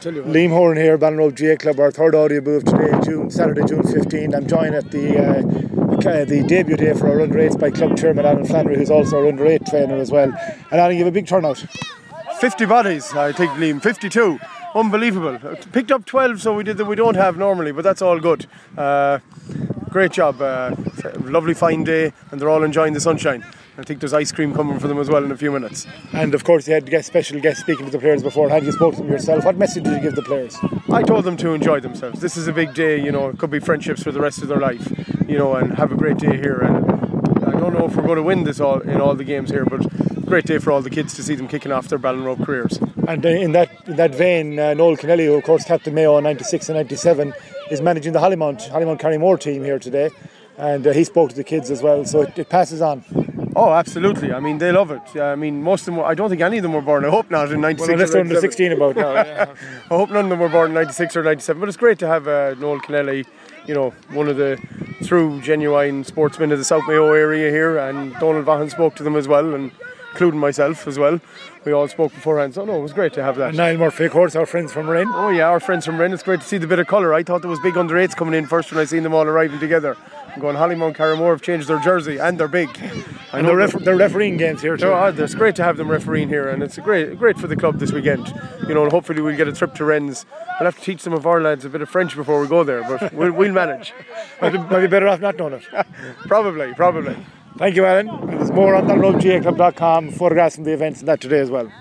Liam Horan here, Ballinrobe GA Club, our third audio booth today, Saturday, June 15th. I'm joined at the debut day for our under 8s by club chairman Alan Flannery, who's also our under 8 trainer as well. And Alan, you have a big turnout. 50 bodies, I think, Liam. 52. Unbelievable. Picked up 12, so we did that we don't have normally, but that's all good. Great job. Lovely fine day, and they're all enjoying the sunshine. I think there's ice cream coming for them as well in a few minutes. And of course you had special guests speaking to the players beforehand. You spoke to them yourself. What message did you give the players? I told them to enjoy themselves. This is a big day, it could be friendships for the rest of their life, and have a great day here. And I don't know if we're going to win this in all the games here, but great day for all the kids to see them kicking off their Ballinrobe careers. And in that vein, Noel Kennelly, who of course captain Mayo in 96 and 97, is managing the Hollymount Carrymore team here today, and he spoke to the kids as well, so it passes on. Oh, absolutely. I mean, they love it. Most of them, I don't think any of them were born, I hope not, in 96 well, unless or 97. they're under 16 about now. Yeah. I hope none of them were born in 96 or 97, but it's great to have Noel Kennelly, one of the true, genuine sportsmen of the South Mayo area here, and Donald Vaughan spoke to them as well, and including myself as well. We all spoke beforehand, so no, it was great to have that. And Niall Murphy, of course, our friends from Wren. Oh yeah, our friends from Wren. It's great to see the bit of colour. I thought there was big under 8s coming in first when I seen them all arriving together. I'm going, Hollymount Carrymore have changed their jersey, and they're big. And they're refereeing games here too. It's great to have them refereeing here, and it's great for the club this weekend. And hopefully we'll get a trip to Wren's. I'll have to teach some of our lads a bit of French before we go there, but we'll manage. Might be better off not knowing it. Probably. Thank you, Alan. And there's more on BallinrobeGAClub.com, photographs from the events and that today as well.